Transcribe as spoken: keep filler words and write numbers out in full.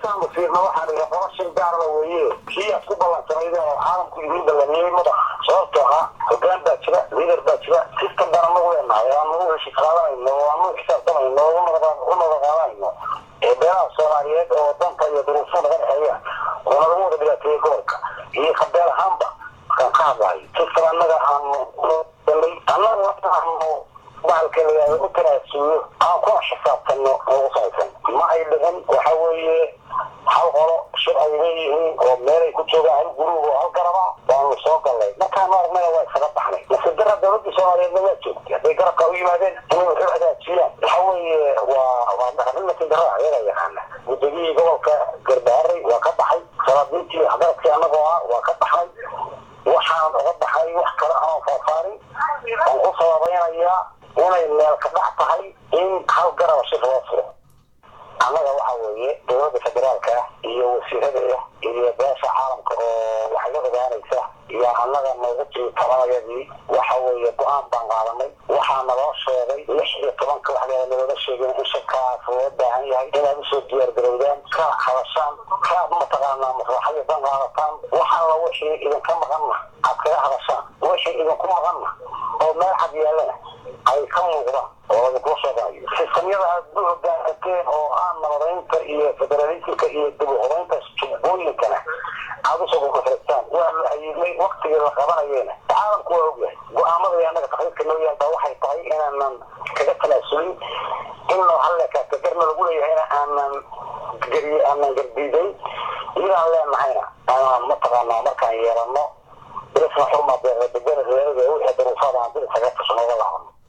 markaan fiirno waxaan idin qorshe gaar ah weeye kii aad ku ballansanayeen oo caalamku idin ballaniyay madax sababtoo ah hoggaan baa jira liider baa jira system baan ugu leenahay oo aan ugu shaqaalayno oo aan ugu xisaabtamayno oo u nabadqaadanayno ee beelaha Soomaaliyeed oo danta iyo duruufaha laga dhexeeya oo lagu wada dhigay gobolka iyo qabeel ahaanba kan ka hadlay system annaga aan dalay annaga waxaan baalkeeda u taraasiyo aan ku xisaabtano oo saysan ma ay dhagan waxa weeye hal qolo sharci leeyihiin oo meel ay ku joogaan guriga oo garaba baan soo galay markaan marnay waa isaga baxnay masdara dawladda Soomaaliyeed waa joogtay ay garabka u yimaadeen inay wax hagaajiyaan waxa weeye waa waa dhaqanka tidara ayaga yaqaan guddiga gobolka Garbaare waa ka baxay salaadintii hadalkii anagoo waa ka baxay waxaan uga baxay wax kale oo faafaarin oo ku sababaynaya inay meel ka dhac tahay in hal garab shir loo furo annaga waxa weeye dowladda federaalka iyo wasiirada iyo beesha caalamka oo waxay ogaanaysa iyo annaga noogu tiirtamayadii waxa weeye go'aan baan qaadanay waxaana loo sheegay lix iyo toban ka waxaa looga sheegay in shirkaas loo baahan yahay inaad u soo diyaargarowdaan ka hadashaan ka mataqaanaa maslaxada dan qaadataan waxaa la wixii idinka maqanna aad kaga hadashaan wixii idinku maqanna oo meel cad yaalana ay ka muuqdaan oo lagu soo sistamyada aad u hoggaansateen oo aan nabadaynta iyo federalismka iyo dib-u-habaynta jubbooyinkana aad u soo kufristaan waa la ayidnay waqtigii la qabanayena caalamku waa ogyahay go'aamadii annaga takriirka noo yaalba waxay tahay inaanan kaga tanaasulin inoo hallekaasta garna lagu leeyahayna aanan gariy aanan gardiiday inaan leenahayna aanan mataqaanaa markaan yeelanno bilisna xurmaa beeqadegana reerada wixii daruufaada aan dil isaga tashnooga laabano